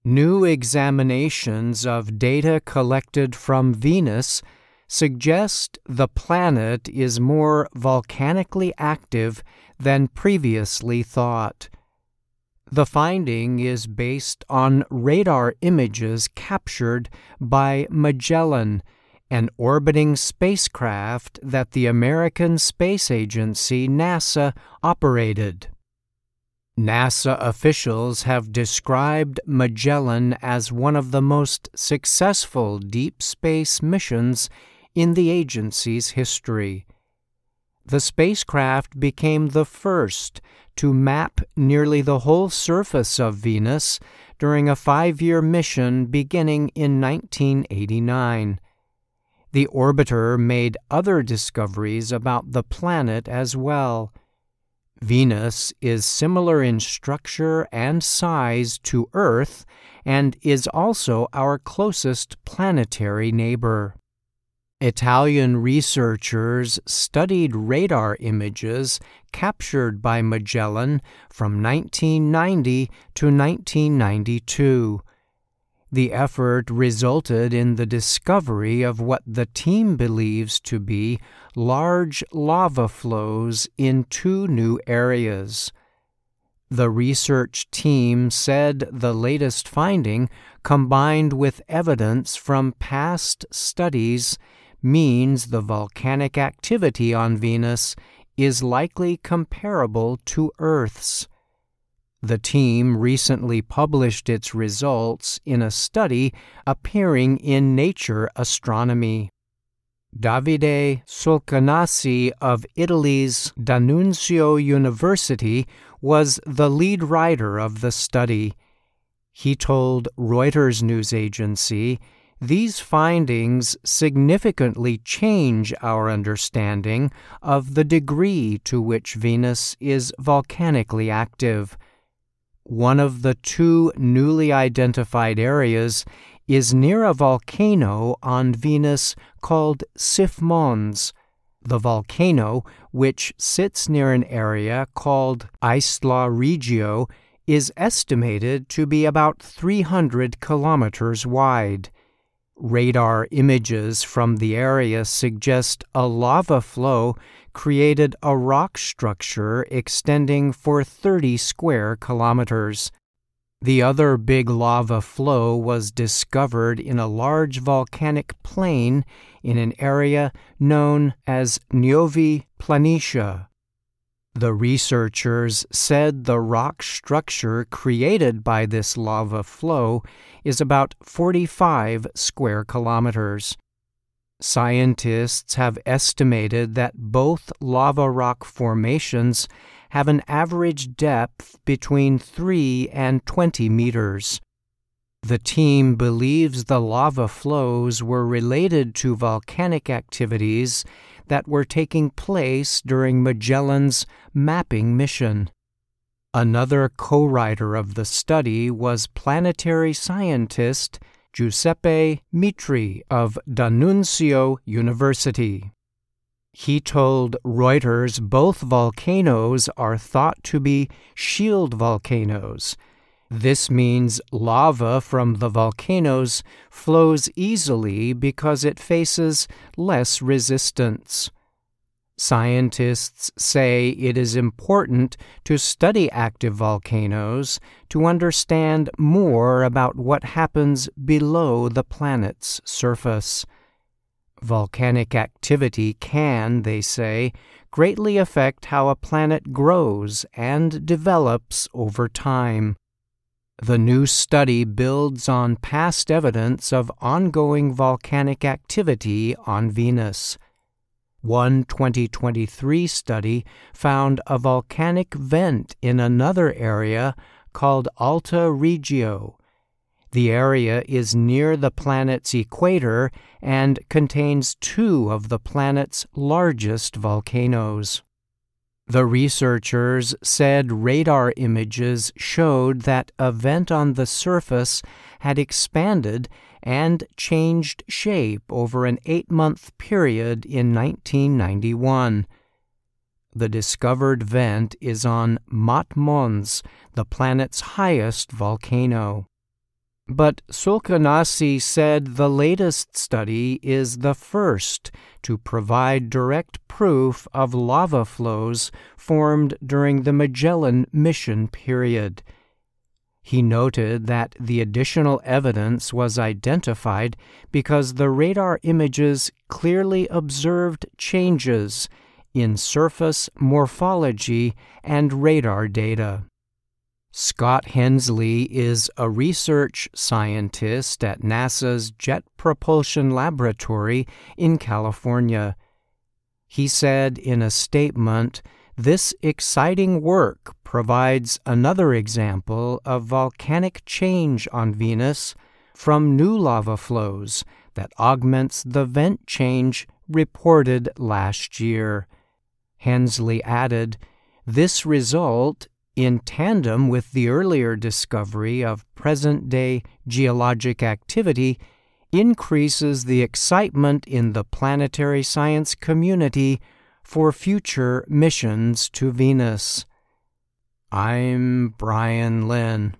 New examinations of data collected from Venus suggest the planet is more volcanically active than previously thought. The finding is based on radar images captured by Magellan, an orbiting spacecraft that the American Space Agency, NASA, operated. NASA officials have described Magellan as one of the most successful deep space missions in the agency's history. The spacecraft became the first to map nearly the whole surface of Venus during a 5-year mission beginning in 1989. The orbiter made other discoveries about the planet as well. Venus is similar in structure and size to Earth and is also our closest planetary neighbor. Italian researchers studied radar images captured by Magellan from 1990 to 1992. The effort resulted in the discovery of what the team believes to be large lava flows in 2 new areas. The research team said the latest finding, combined with evidence from past studies, means the volcanic activity on Venus is likely comparable to Earth's. The team recently published its results in a study appearing in Nature Astronomy. Davide Solcanassi of Italy's D'Annunzio University was the lead writer of the study. He told Reuters news agency, "These findings significantly change our understanding of the degree to which Venus is volcanically active. One of the 2 newly identified areas is near a volcano on Venus called Sif Mons. The volcano, which sits near an area called Isla Regio, is estimated to be about 300 kilometers wide. Radar images from the area suggest a lava flow created a rock structure extending for 30 square kilometers. The other big lava flow was discovered in a large volcanic plain in an area known as Novi Planitia. The researchers said the rock structure created by this lava flow is about 45 square kilometers. Scientists have estimated that both lava rock formations have an average depth between 3 and 20 meters. The team believes the lava flows were related to volcanic activities that were taking place during Magellan's mapping mission. Another co-writer of the study was planetary scientist Giuseppe Mitri of D'Annunzio University. He told Reuters both volcanoes are thought to be shield volcanoes. This means lava from the volcanoes flows easily because it faces less resistance. Scientists say it is important to study active volcanoes to understand more about what happens below the planet's surface. Volcanic activity can, they say, greatly affect how a planet grows and develops over time. The new study builds on past evidence of ongoing volcanic activity on Venus. One 2023 study found a volcanic vent in another area called Alta Regio. The area is near the planet's equator and contains 2 of the planet's largest volcanoes. The researchers said radar images showed that a vent on the surface had expanded and changed shape over an 8-month period in 1991. The discovered vent is on Mat Mons, the planet's highest volcano. But Sulcanasi said the latest study is the first to provide direct proof of lava flows formed during the Magellan mission period. He noted that the additional evidence was identified because the radar images clearly observed changes in surface morphology and radar data. Scott Hensley is a research scientist at NASA's Jet Propulsion Laboratory in California. He said in a statement, "This exciting work provides another example of volcanic change on Venus from new lava flows that augments the vent change reported last year." Hensley added, "This result, in tandem with the earlier discovery of present-day geologic activity, increases the excitement in the planetary science community for future missions to Venus." I'm Brian Lynn.